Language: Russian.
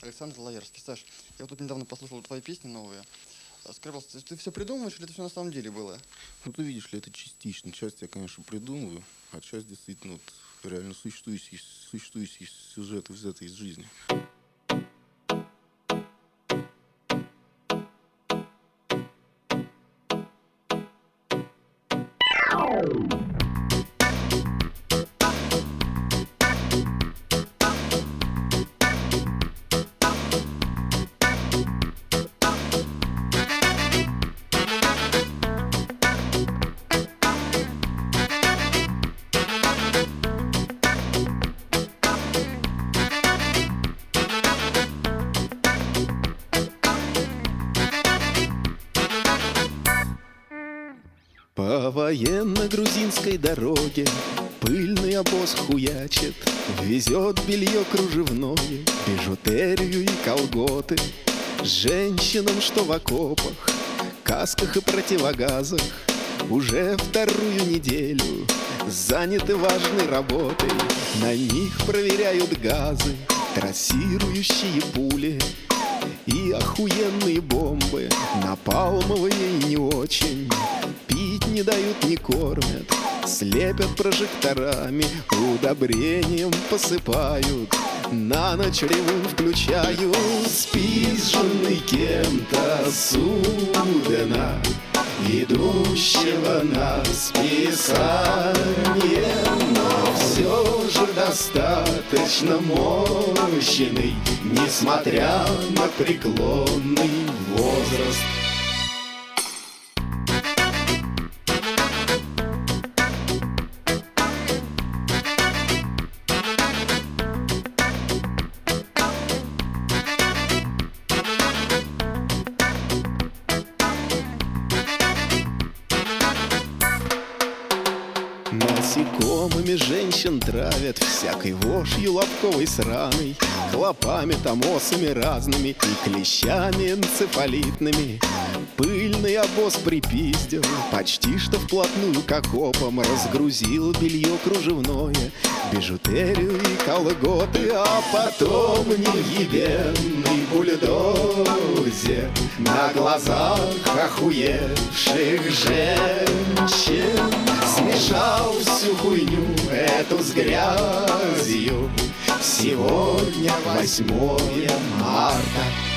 Александр Лаерский. Саш, я вот тут недавно послушал твои песни новые. Скажи, пожалуйста, ты все придумываешь или это все на самом деле было? Ну, ты видишь ли, это частично. Часть я, конечно, придумываю, а часть действительно вот, реально существующие сюжеты, взятые из жизни. По военно-грузинской дороге пыльный обоз хуячит, везет белье кружевное, бижутерию и колготы. Женщинам, что в окопах, касках и противогазах, уже вторую неделю заняты важной работой. На них проверяют газы, трассирующие пули и охуенные бомбы, напалмовые и не очень. Пить не дают, не кормят, слепят прожекторами, удобрением посыпают, на ночь ревун включают. Спизженный кем-то судна, идущего на списание, но все же достаточно мощный, несмотря на преклонный возраст. Насекомыми женщин травят, всякой вошью лобковой сраной, клопами, томосами разными и клещами энцефалитными. Пыльный обоз припиздил, почти что вплотную к окопам, разгрузил белье кружевное, бижутерию и колготы, а потом невъебенный бульдозер на глазах охуевших женщин смешал всю хуйню эту с грязью. Сегодня 8 марта.